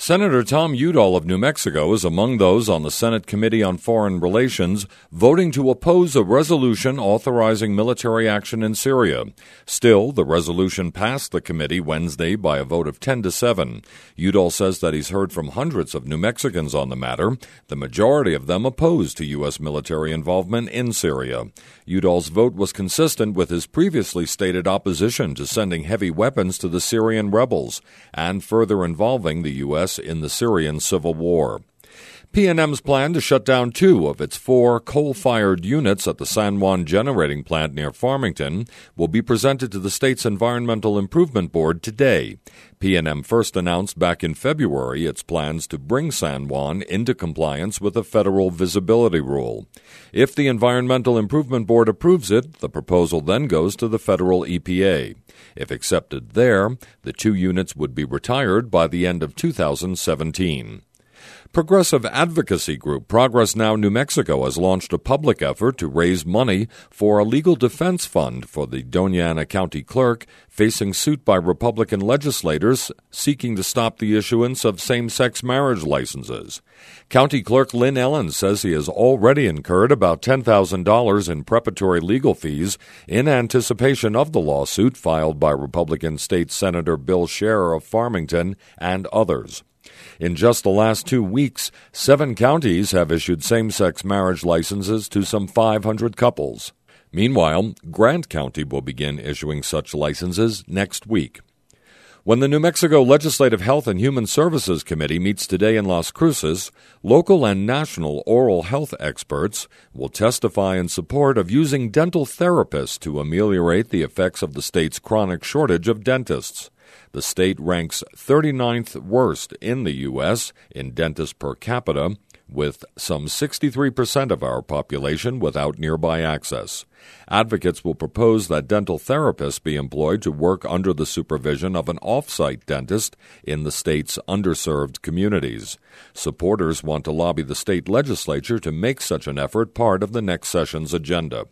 Senator Tom Udall of New Mexico is among those on the Senate Committee on Foreign Relations voting to oppose a resolution authorizing military action in Syria. Still, the resolution passed the committee Wednesday by a vote of 10-7. Udall says that he's heard from hundreds of New Mexicans on the matter, the majority of them opposed to U.S. military involvement in Syria. Udall's vote was consistent with his previously stated opposition to sending heavy weapons to the Syrian rebels and further involving the U.S. in the Syrian civil war. PNM's plan to shut down 2 of its 4 coal-fired units at the San Juan generating plant near Farmington will be presented to the state's Environmental Improvement Board today. PNM first announced back in February its plans to bring San Juan into compliance with the federal visibility rule. If the Environmental Improvement Board approves it, the proposal then goes to the federal EPA. If accepted there, the 2 units would be retired by the end of 2017. Progressive advocacy group Progress Now New Mexico has launched a public effort to raise money for a legal defense fund for the Doña Ana County clerk facing suit by Republican legislators seeking to stop the issuance of same-sex marriage licenses. County Clerk Lynn Ellen says he has already incurred about $10,000 in preparatory legal fees in anticipation of the lawsuit filed by Republican State Senator Bill Scherer of Farmington and others. In just the last 2 weeks, 7 counties have issued same-sex marriage licenses to some 500 couples. Meanwhile, Grant County will begin issuing such licenses next week. When the New Mexico Legislative Health and Human Services Committee meets today in Las Cruces, local and national oral health experts will testify in support of using dental therapists to ameliorate the effects of the state's chronic shortage of dentists. The state ranks 39th worst in the U.S. in dentists per capita, with some 63% of our population without nearby access. Advocates will propose that dental therapists be employed to work under the supervision of an off-site dentist in the state's underserved communities. Supporters want to lobby the state legislature to make such an effort part of the next session's agenda.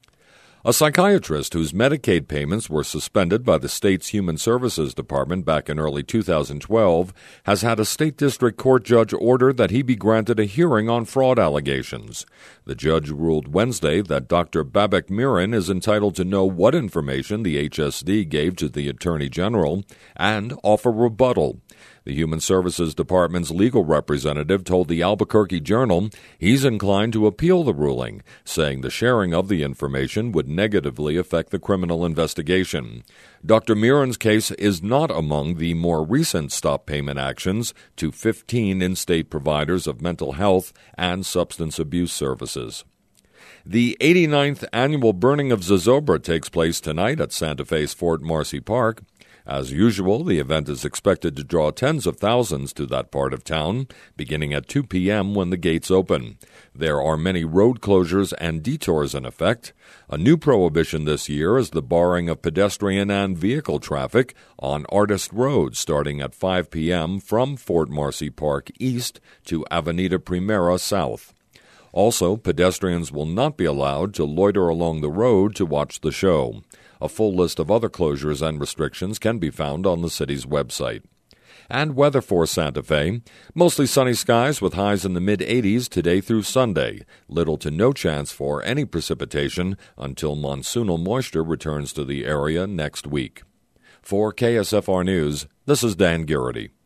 A psychiatrist whose Medicaid payments were suspended by the state's Human Services Department back in early 2012 has had a state district court judge order that he be granted a hearing on fraud allegations. The judge ruled Wednesday that Dr. Babak Miran is entitled to know what information the HSD gave to the Attorney General and offer rebuttal. The Human Services Department's legal representative told the Albuquerque Journal he's inclined to appeal the ruling, saying the sharing of the information would negatively affect the criminal investigation. Dr. Miran's case is not among the more recent stop payment actions to 15 in-state providers of mental health and substance abuse services. The 89th annual burning of Zozobra takes place tonight at Santa Fe's Fort Marcy Park. As usual, the event is expected to draw tens of thousands to that part of town, beginning at 2 p.m. when the gates open. There are many road closures and detours in effect. A new prohibition this year is the barring of pedestrian and vehicle traffic on Artist Road starting at 5 p.m. from Fort Marcy Park East to Avenida Primera South. Also, pedestrians will not be allowed to loiter along the road to watch the show. A full list of other closures and restrictions can be found on the city's website. And weather for Santa Fe. Mostly sunny skies with highs in the mid-80s today through Sunday. Little to no chance for any precipitation until monsoonal moisture returns to the area next week. For KSFR News, this is Dan Garrity.